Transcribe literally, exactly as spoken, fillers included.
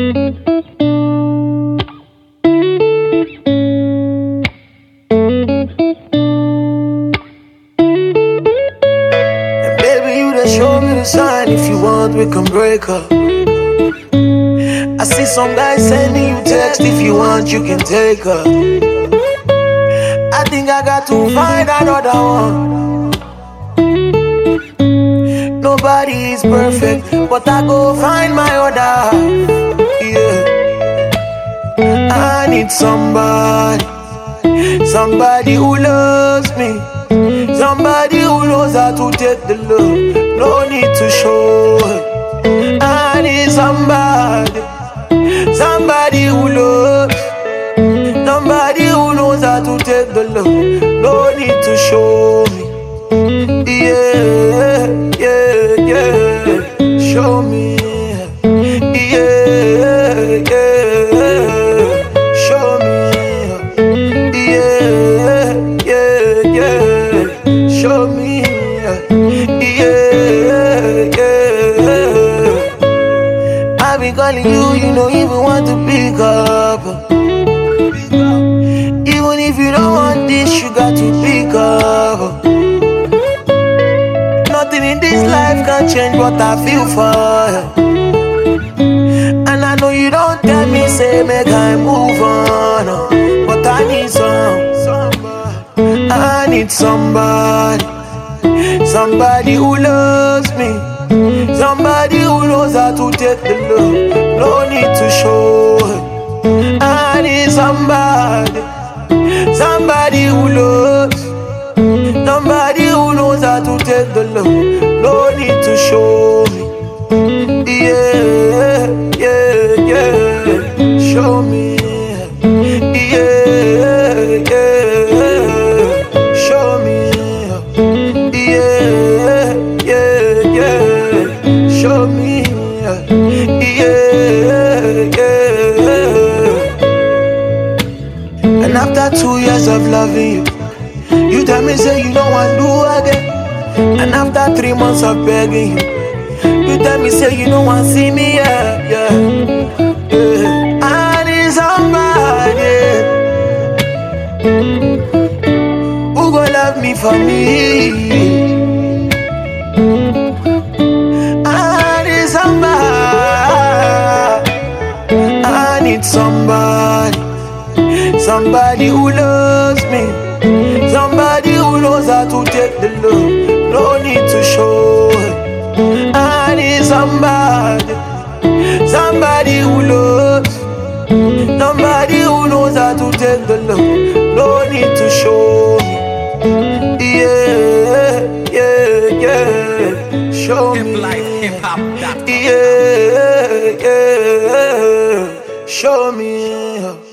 And baby, you done show me the sign. If you want, we can break up. I see some guys sending you text. If you want, you can take her. I think I got to find another one. Nobody is perfect, but I go find my other. Yeah, I need somebody, somebody who loves me, somebody who knows how to take the love. No need to show it. I need somebody, somebody who loves, somebody who knows how to take the love. No need to show me. Yeah, yeah, yeah. Show me. Yeah, yeah. Show me. Yeah, yeah, yeah. Show me. Yeah, yeah. I've been calling you, you don't even want to pick up. Even if you don't want this, you got to pick up. Nothing in this life can change what I feel for you. And I know you don't tell me, say make I move on, uh, but I need some, somebody. I need somebody, somebody who loves me, somebody who knows how to take the love. No need to show it. I need somebody, somebody who loves, somebody who knows how to take the love. No need to show me. Yeah, yeah, yeah. Show me. Yeah, yeah. Show me. Yeah, yeah, yeah. Show me. Yeah, yeah. And after two years of loving you, you tell me say you don't want to do again. And after three months of begging you, you tell me say you don't want to see me, yeah, yeah, yeah. I need somebody who gon' love me for me. I need somebody, I need somebody, somebody who loves me, somebody who knows how to take the love. No need to show it. I need somebody, somebody who loves, somebody who knows how to take the love. No need to show me. Yeah, yeah, yeah. Show me. Yeah, yeah. Show me.